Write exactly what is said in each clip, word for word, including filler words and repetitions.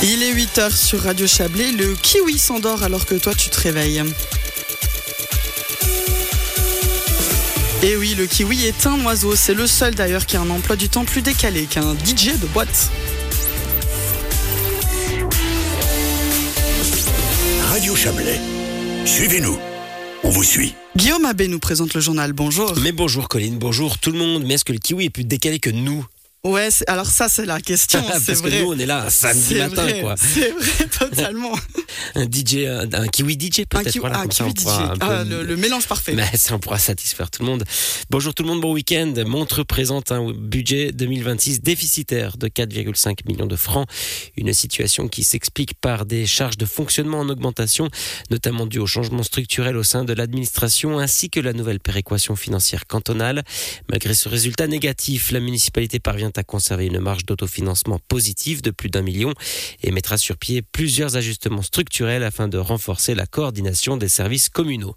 Il est huit heures sur Radio Chablais. Le kiwi s'endort alors que toi tu te réveilles. Et oui, le kiwi est un oiseau. C'est le seul d'ailleurs qui a un emploi du temps plus décalé qu'un D J de boîte. Radio Chablais. Suivez-nous. On vous suit. Guillaume Abbé nous présente le journal. Bonjour. Mais bonjour Colline, bonjour tout le monde. Mais est-ce que le kiwi est plus décalé que nous ? Ouais, c'est, alors ça c'est la question, Parce c'est que vrai. nous on est là un samedi c'est matin vrai, quoi. C'est vrai, totalement. Un D J, un, un kiwi D J peut-être. Un, kiwi, voilà, un comme ça, kiwi on D J, pourra un peu- ah, le, le mélange parfait. Mais ça on pourra satisfaire tout le monde. Bonjour tout le monde, bon week-end. Montreux présente un budget deux mille vingt-six déficitaire de quatre virgule cinq millions de francs. Une situation qui s'explique par des charges de fonctionnement en augmentation, notamment dues aux changements structurels au sein de l'administration ainsi que la nouvelle péréquation financière cantonale. Malgré ce résultat négatif, la municipalité parvient à conserver une marge d'autofinancement positive de plus d'un million et mettra sur pied plusieurs ajustements structurels afin de renforcer la coordination des services communaux.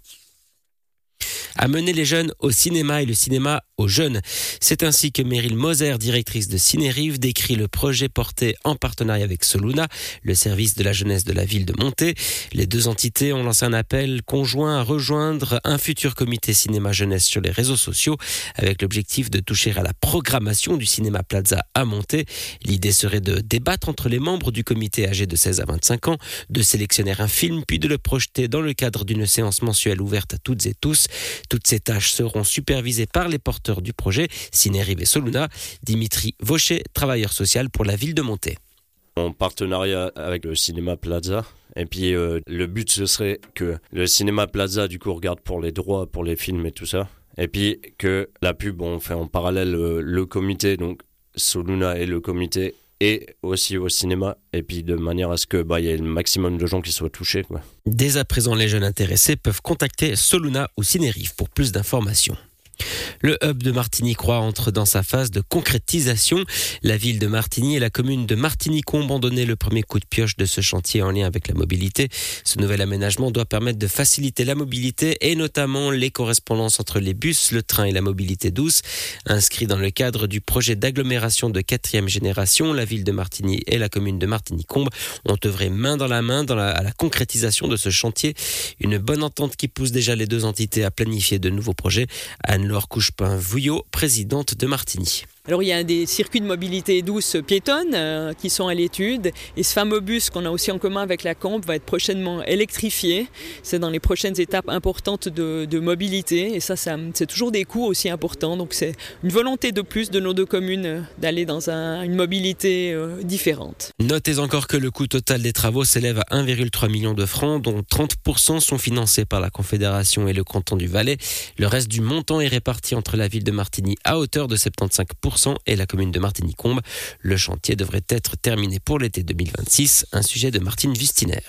Amener les jeunes au cinéma et le cinéma aux jeunes. C'est ainsi que Meryl Moser, directrice de Cinérive, décrit le projet porté en partenariat avec Soluna, le service de la jeunesse de la ville de Monté. Les deux entités ont lancé un appel conjoint à rejoindre un futur comité cinéma jeunesse sur les réseaux sociaux avec l'objectif de toucher à la programmation du cinéma Plaza à Monté. L'idée serait de débattre entre les membres du comité âgés de seize à vingt-cinq ans, de sélectionner un film puis de le projeter dans le cadre d'une séance mensuelle ouverte à toutes et tous. Toutes ces tâches seront supervisées par les porteurs du projet, Cinérive et Soluna. Dimitri Vaucher, travailleur social pour la ville de Monté. En partenariat avec le Cinéma Plaza. Et puis euh, le but ce serait que le Cinéma Plaza du coup regarde pour les droits, pour les films et tout ça. Et puis que la pub, on fait en parallèle euh, le comité, donc Soluna et le comité, et aussi au cinéma. Et puis de manière à ce que bah, y ait le maximum de gens qui soient touchés, quoi. Dès à présent, les jeunes intéressés peuvent contacter Soluna ou Cinérive pour plus d'informations. Le hub de Martigny-Croix entre dans sa phase de concrétisation. La ville de Martigny et la commune de Martigny-Combe ont donné le premier coup de pioche de ce chantier en lien avec la mobilité. Ce nouvel aménagement doit permettre de faciliter la mobilité et notamment les correspondances entre les bus, le train et la mobilité douce. Inscrit dans le cadre du projet d'agglomération de quatrième génération, la ville de Martigny et la commune de Martigny-Combe ont œuvré main dans la main dans la, à la concrétisation de ce chantier. Une bonne entente qui pousse déjà les deux entités à planifier de nouveaux projets. Anne-Laure Couchepin-Vouillot, présidente de Martigny. Alors il y a des circuits de mobilité douce piétonne euh, qui sont à l'étude et ce fameux bus qu'on a aussi en commun avec la Combe va être prochainement électrifié. C'est dans les prochaines étapes importantes de, de mobilité et ça, ça c'est toujours des coûts aussi importants. Donc c'est une volonté de plus de nos deux communes euh, d'aller dans un, une mobilité euh, différente. Notez encore que le coût total des travaux s'élève à un virgule trois million de francs dont trente pour cent sont financés par la Confédération et le canton du Valais. Le reste du montant est réparti entre la ville de Martigny à hauteur de soixante-quinze pour cent et la commune de Martigny-Combe. Le chantier devrait être terminé pour l'été deux mille vingt-six, un sujet de Martine Vustiner.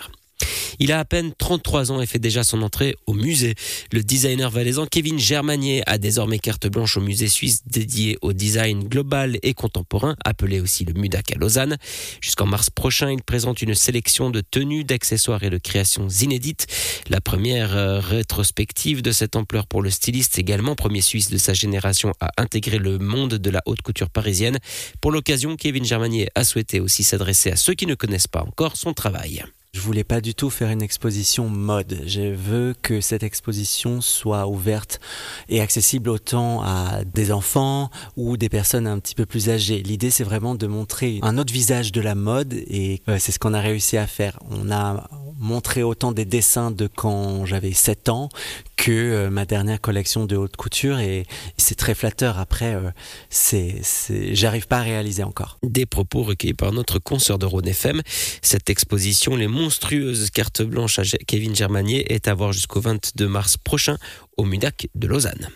Il a à peine trente-trois ans et fait déjà son entrée au musée. Le designer valaisan Kevin Germanier a désormais carte blanche au musée suisse dédié au design global et contemporain, appelé aussi le MUDAC à Lausanne. Jusqu'en mars prochain, il présente une sélection de tenues, d'accessoires et de créations inédites. La première euh, rétrospective de cette ampleur pour le styliste, également premier suisse de sa génération à intégrer le monde de la haute couture parisienne. Pour l'occasion, Kevin Germanier a souhaité aussi s'adresser à ceux qui ne connaissent pas encore son travail. Je voulais pas du tout faire une exposition mode. Je veux que cette exposition soit ouverte et accessible autant à des enfants ou des personnes un petit peu plus âgées. L'idée, c'est vraiment de montrer un autre visage de la mode et euh, c'est ce qu'on a réussi à faire. On a montré autant des dessins de quand j'avais sept ans que euh, ma dernière collection de haute couture et, et c'est très flatteur. Après, euh, c'est, c'est, j'arrive pas à réaliser encore. Des propos recueillis par notre consoeur de Rhône F M. Cette exposition, les monstrueuses cartes blanches à Kevin Germanier, est à voir jusqu'au vingt-deux mars prochain au MUDAC de Lausanne.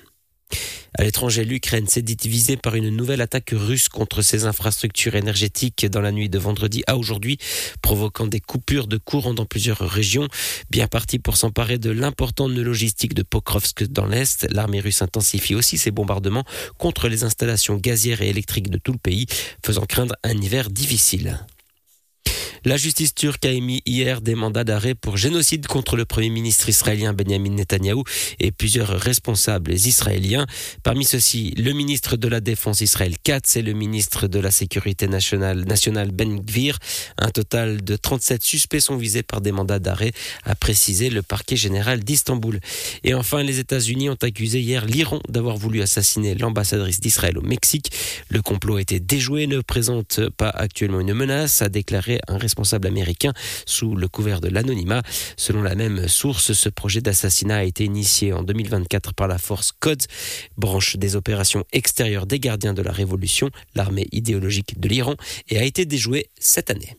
À l'étranger, l'Ukraine s'est dite visée par une nouvelle attaque russe contre ses infrastructures énergétiques dans la nuit de vendredi à aujourd'hui, provoquant des coupures de courant dans plusieurs régions. Bien partie pour s'emparer de l'important nœud logistique de Pokrovsk dans l'Est, l'armée russe intensifie aussi ses bombardements contre les installations gazières et électriques de tout le pays, faisant craindre un hiver difficile. La justice turque a émis hier des mandats d'arrêt pour génocide contre le premier ministre israélien Benjamin Netanyahou et plusieurs responsables israéliens. Parmi ceux-ci, le ministre de la Défense Israël Katz et le ministre de la Sécurité nationale, nationale Ben Gvir. Un total de trente-sept suspects sont visés par des mandats d'arrêt, a précisé le parquet général d'Istanbul. Et enfin, les États-Unis ont accusé hier l'Iran d'avoir voulu assassiner l'ambassadrice d'Israël au Mexique. Le complot a été déjoué, ne présente pas actuellement une menace, a déclaré un responsable américain sous le couvert de l'anonymat. Selon la même source, ce projet d'assassinat a été initié en deux mille vingt-quatre par la force Quds, branche des opérations extérieures des gardiens de la Révolution, l'armée idéologique de l'Iran, et a été déjoué cette année.